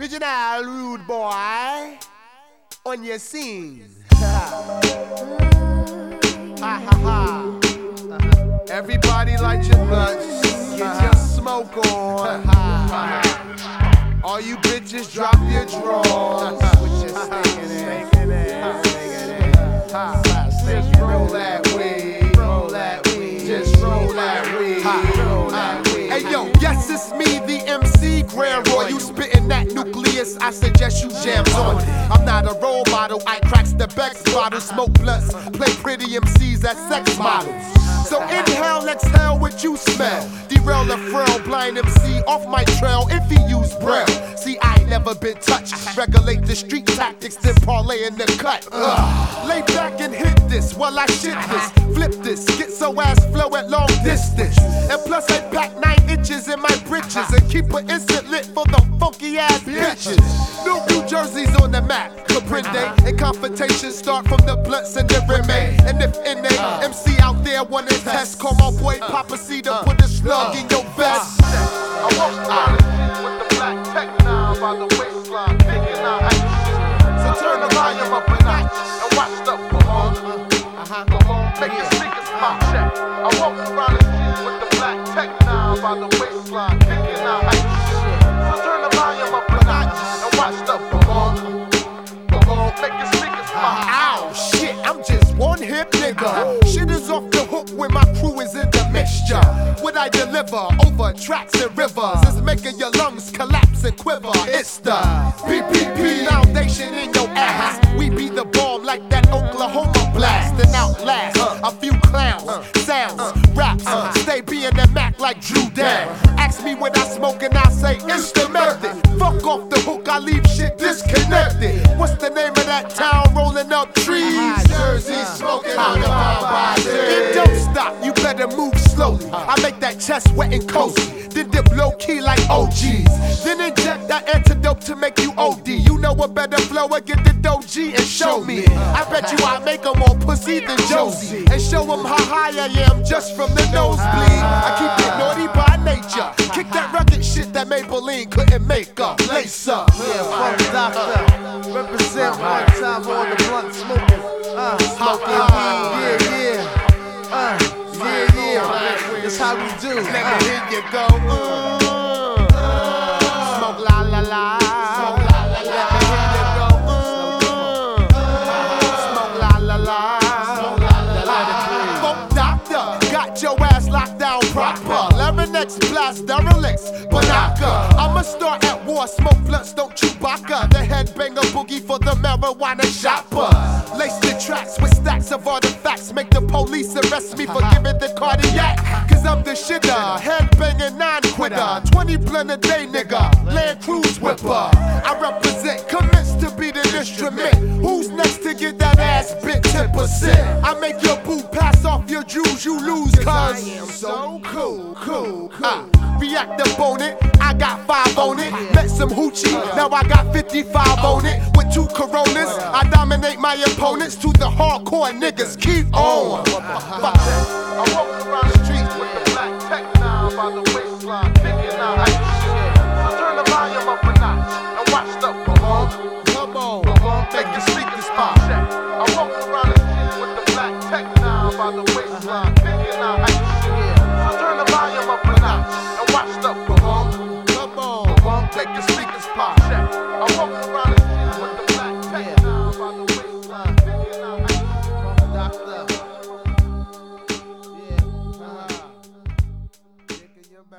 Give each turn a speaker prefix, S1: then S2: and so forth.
S1: Original rude boy on your scene. Ha ha ha. Everybody light your blunts, get your smoke on. All you bitches drop your drawers. With your stinking ass. Just roll that weed, roll that weed. Just roll that weed, roll that weed. Hey yo, yes it's me, the MC Grand Roy. You spitting that nucleus, I suggest you jams on it. I'm not a role model, I cracks the Beck's bottle. Smoke blunts, play pretty MCs as sex models. So inhale, exhale what you smell. Derail the frail, blind MC off my trail if he use braille. See, I ain't never been touched. Regulate the street tactics, then parlay in the cut. Lay back and hit this while I shit this. Flip this, get so ass flow at long distance. And plus I pack 9 inches in my britches and keep an instant lit for the funky ass bitches. New Jersey's on the map. Comprende, and confrontations start from the blunts and the remain. And if NA MC out there wanna test, call my boy Papa C to put a slug in your vest. I walk around with the black tech now by the waistline, kicking out action. So turn the volume up a notch and watch the boom, make your speakers pop. I walk around with the black tech now by the waistline, kicking out action. So turn the volume up a notch and watch the boom, make your speakers pop. Ow, shit, I'm just one hip nigga. Shit is off the hook when my crew is in the mixture. What I deliver over tracks and rivers is making your lungs collapse and quiver. It's the PPP foundation in your ass. We be the bomb like that Oklahoma blast and outlast a few clowns, sounds, raps. Stay being the Mac like Drew Dan. Ask me what I smoke and I say it's the method. Fuck off the hook, I leave shit disconnected. What's the name of that town rolling up trees? Jersey, smoking on the body. It don't stop, you better move slowly. I make that chest wet and cozy, then dip low key like OGs. Then inject that antidote to make you OD. You know a better flower, get the dough G and show me. I bet you I make them more pussy than Josie, and show them how high I am just from the nosebleed. I keep it naughty by nature. Kick that rugged shit that Maybelline couldn't make up. Lace up.
S2: Yeah, Funk Doctor. Represent one time on the blunt smoking. Smoking weed. Yeah. That's how we do.
S1: Let me hear you go. Smoke la la la. Let me hear you go. Smoke la la la. Funk Doctor got your ass locked down proper. 11X blast derelicts, Banaka. I'ma start at war, smoke blunts, don't Chewbacca. The headbanger boogie for the marijuana shopper. Lace the tracks with stacks of artifacts. Make the police arrest me for giving the cardiac. Cause I'm the shitter, headbanging non-quitter. 20 blunt a day nigga, Land Cruise whipper. I represent, commence to be the instrument. Who's next to get that ass bit 10%? I make your boo pass off your jewels, you lose cause I am so cool. React up on it, I got 5 on it. Met some hoochie, now I got 55 on it. With 2 Coronas, I dominate my opponents. To the hardcore niggas, keep on. I walk around the streets with the black tech now by the waistline.